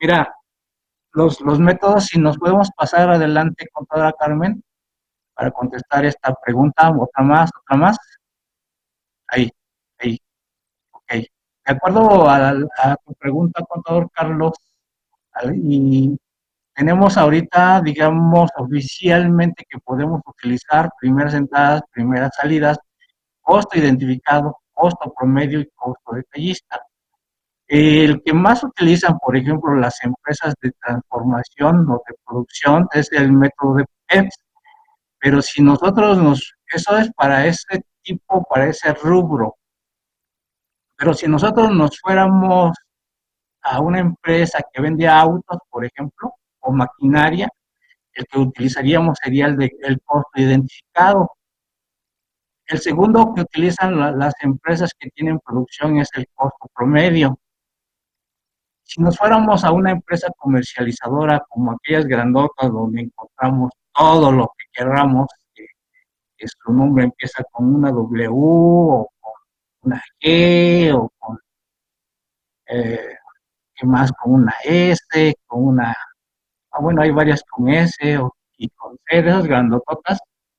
Mira, los métodos, si nos podemos pasar adelante, contadora Carmen, para contestar esta pregunta, otra más, ahí, ahí, ok. De acuerdo a tu pregunta, contador Carlos, y tenemos ahorita, digamos, oficialmente que podemos utilizar primeras entradas, primeras salidas, costo identificado, costo promedio y costo detallista. El que más utilizan, por ejemplo, las empresas de transformación o de producción es el método de PEPS, pero si eso es para ese tipo, para ese rubro, pero si nosotros nos fuéramos a una empresa que vende autos, por ejemplo, o maquinaria, el que utilizaríamos sería el costo identificado. El segundo que utilizan las empresas que tienen producción es el costo promedio. Si nos fuéramos a una empresa comercializadora como aquellas grandotas donde encontramos todo lo que queramos, que su nombre empieza con una W o con una G o con, eh, ¿qué más? Con una S, con una, bueno, hay varias con S y con C, de esas grandototas,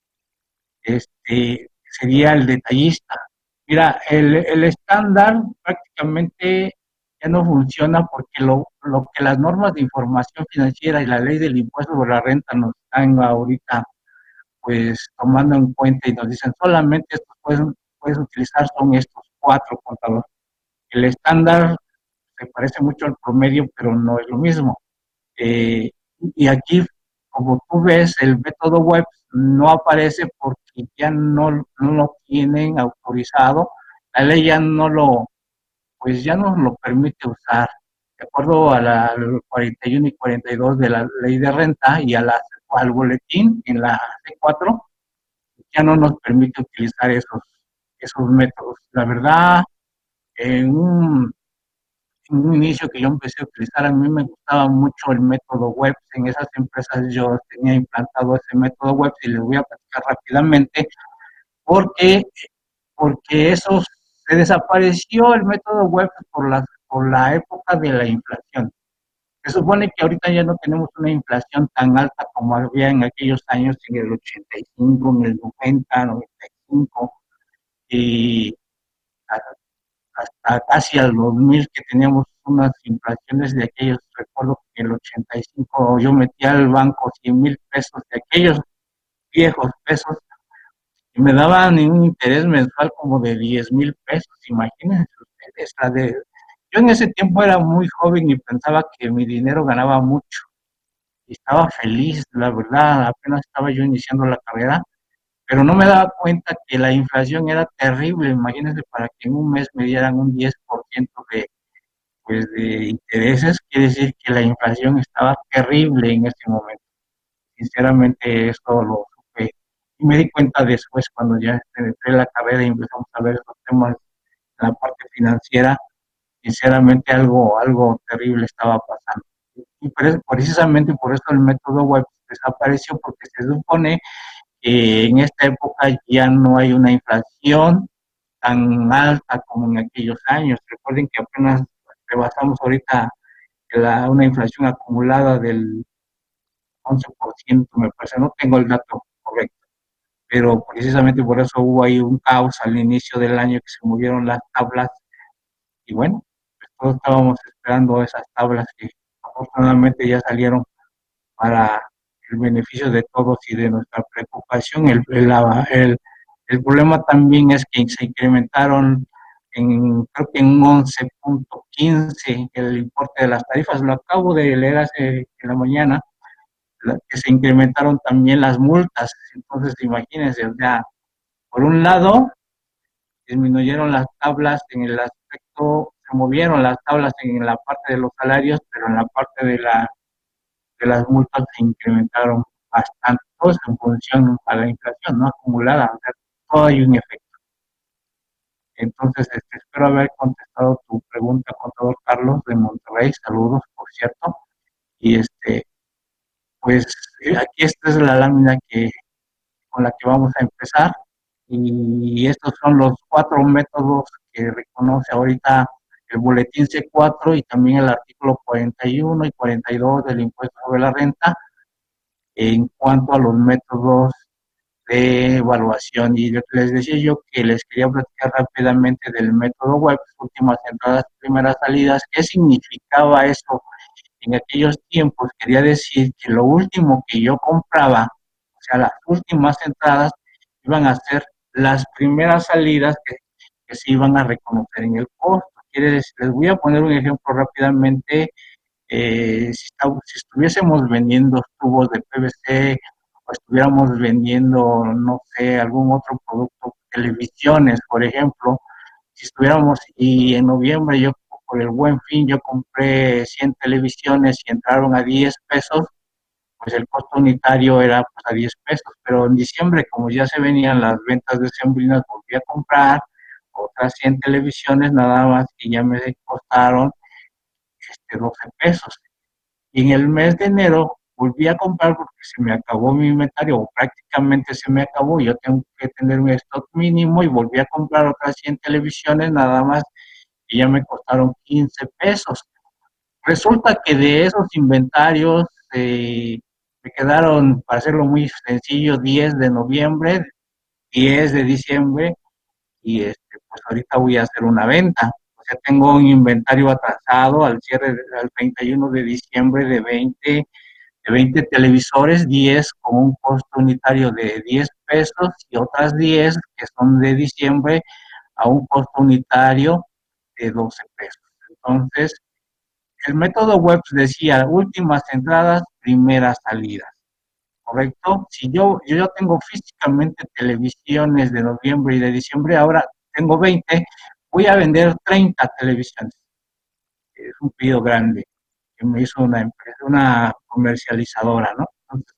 sería el detallista. Mira, el estándar prácticamente ya no funciona porque lo que las normas de información financiera y la ley del impuesto sobre la renta nos están ahorita pues tomando en cuenta y nos dicen solamente estos puedes utilizar son estos cuatro contadores. El estándar se parece mucho al promedio, pero no es lo mismo. Eh, y aquí, como tú ves, el método web no aparece porque ya no lo tienen autorizado, la ley ya no lo, pues ya no lo permite usar. De acuerdo al 41 y 42 de la ley de renta y al boletín en la C4, ya no nos permite utilizar esos métodos. La verdad, en en un inicio que yo empecé a utilizar, a mí me gustaba mucho el método web. En esas empresas yo tenía implantado ese método web y les voy a platicar rápidamente porque, porque eso se desapareció el método web por la época de la inflación. Se supone que ahorita ya no tenemos una inflación tan alta como había en aquellos años, en el 85, en el 90, 95, y hasta casi al 2000 que teníamos unas inflaciones de aquellos, recuerdo que en el 85 yo metía al banco 100,000 pesos de aquellos viejos pesos y me daban un interés mensual como de 10,000 pesos, imagínense ustedes. Yo en ese tiempo era muy joven y pensaba que mi dinero ganaba mucho y estaba feliz, la verdad, apenas estaba yo iniciando la carrera, pero no me daba cuenta que la inflación era terrible. Imagínense, para que en un mes me dieran un 10% de intereses, quiere decir que la inflación estaba terrible en ese momento. Sinceramente, esto lo supe y me di cuenta después cuando ya entré en la carrera y empezamos a ver estos temas en la parte financiera. Sinceramente, algo terrible estaba pasando. Y precisamente por eso el método web desapareció, porque se supone que en esta época ya no hay una inflación tan alta como en aquellos años. Recuerden que apenas rebasamos ahorita una inflación acumulada del 11%, me parece, no tengo el dato correcto, pero precisamente por eso hubo ahí un caos al inicio del año que se movieron las tablas y bueno, pues todos estábamos esperando esas tablas que afortunadamente ya salieron para el beneficio de todos y de nuestra preocupación. El problema también es que se incrementaron creo que en un 11.15 el importe de las tarifas. Lo acabo de leer hace en la mañana, que se incrementaron también las multas. Entonces, imagínense, o sea, por un lado, disminuyeron las tablas en el aspecto, se movieron las tablas en la parte de los salarios, pero en la parte de las multas se incrementaron bastante, todo es en función a la inflación, ¿no? Acumulada, o sea, todo hay un efecto. Entonces, espero haber contestado tu pregunta, contador Carlos de Monterrey, saludos, por cierto, y pues aquí esta es la lámina con la que vamos a empezar, y estos son los cuatro métodos que reconoce ahorita el boletín C4 y también el artículo 41 y 42 del impuesto sobre la renta en cuanto a los métodos de evaluación. Y les decía yo que les quería platicar rápidamente del método web, últimas entradas, primeras salidas. ¿Qué significaba eso en aquellos tiempos? Quería decir que lo último que yo compraba, o sea, las últimas entradas, iban a ser las primeras salidas que se iban a reconocer en el costo. Quiere decir, les voy a poner un ejemplo rápidamente. Si estuviésemos vendiendo tubos de PVC o estuviéramos vendiendo, no sé, algún otro producto, televisiones, por ejemplo, si estuviéramos y en noviembre yo por el Buen Fin yo compré 100 televisiones y entraron a 10 pesos, pues el costo unitario era pues, a 10 pesos, pero en diciembre como ya se venían las ventas decembrinas volví a comprar otras 100 televisiones nada más que ya me costaron 12 pesos. Y en el mes de enero volví a comprar porque se me acabó mi inventario, o prácticamente se me acabó, yo tengo que tener un stock mínimo y volví a comprar otras 100 televisiones nada más y ya me costaron 15 pesos. Resulta que de esos inventarios me quedaron, para hacerlo muy sencillo, 10 de noviembre, 10 de diciembre y pues ahorita voy a hacer una venta. O sea, tengo un inventario atrasado al cierre, al 31 de diciembre de 20 televisores, 10 con un costo unitario de 10 pesos y otras 10 que son de diciembre a un costo unitario de 12 pesos. Entonces, el método web decía últimas entradas, primeras salidas, ¿correcto? Si yo ya tengo físicamente televisiones de noviembre y de diciembre, ahora tengo 20, voy a vender 30 televisiones. Es un pedido grande que me hizo una empresa, una comercializadora, ¿no? Entonces,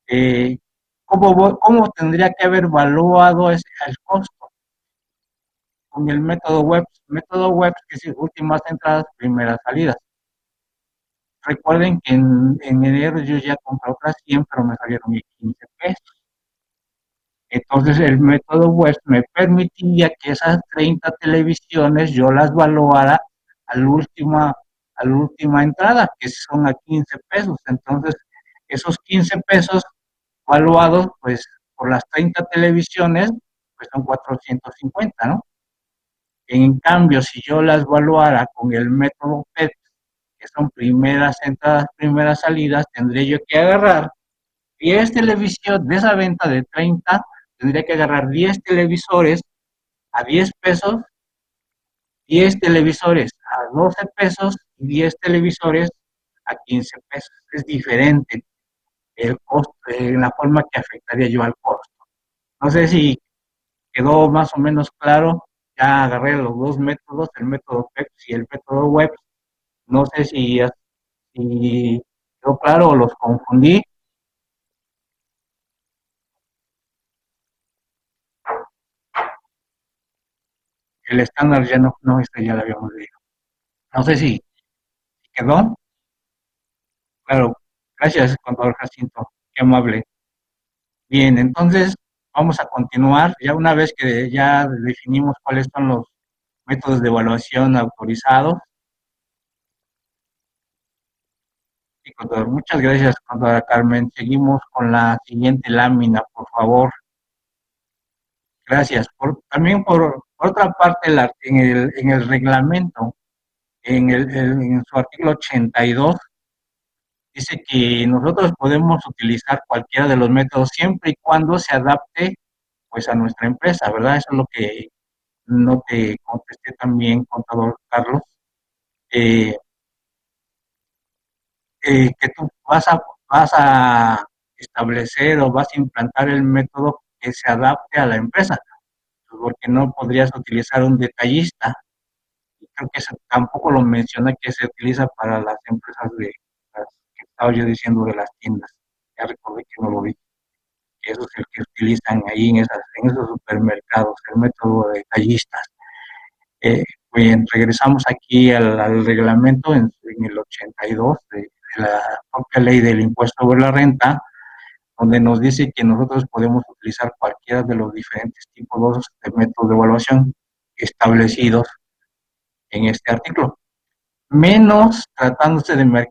¿cómo tendría que haber evaluado el costo? Con el método web que es últimas entradas, primeras salidas. Recuerden que en enero yo ya compré otras 100, pero me salieron 15 pesos. Entonces el método web me permitía que esas 30 televisiones yo las valuara a a la última entrada, que son a 15 pesos. Entonces, esos 15 pesos valuados, pues, por las 30 televisiones, pues son 450, ¿no? En cambio, si yo las valuara con el método PET, que son primeras entradas, primeras salidas, tendría yo que agarrar 10 televisiones de esa venta de 30, tendría que agarrar 10 televisores a 10 pesos, 10 televisores a 12 pesos y 10 televisores a 15 pesos. Es diferente el costo, la forma que afectaría yo al costo. No sé si quedó más o menos claro, ya agarré los dos métodos, el método PEPS y el método web. No sé si quedó claro o los confundí. El estándar ya no, este ya lo habíamos dicho. No sé si quedó. Claro, gracias, contador Jacinto, qué amable. Bien, entonces vamos a continuar. Ya una vez que ya definimos cuáles son los métodos de evaluación autorizados. Sí, contador, muchas gracias, contadora Carmen. Seguimos con la siguiente lámina, por favor. Gracias. También por otra parte, en el reglamento, en su artículo 82, dice que nosotros podemos utilizar cualquiera de los métodos siempre y cuando se adapte pues a nuestra empresa, ¿verdad? Eso es lo que no te contesté también, contador Carlos. Eh, que tú vas a establecer o vas a implantar el método que se adapte a la empresa, porque no podrías utilizar un detallista. Creo que eso tampoco lo menciona que se utiliza para las empresas de las que estaba yo diciendo de las tiendas. Ya recordé que no lo vi. Que eso es el que utilizan ahí en esos supermercados, el método de detallistas. Eh, Bien, regresamos aquí al reglamento en el 82 de la propia ley del impuesto sobre la renta, donde nos dice que nosotros podemos utilizar cualquiera de los diferentes tipos de métodos de evaluación establecidos en este artículo, menos tratándose de mercados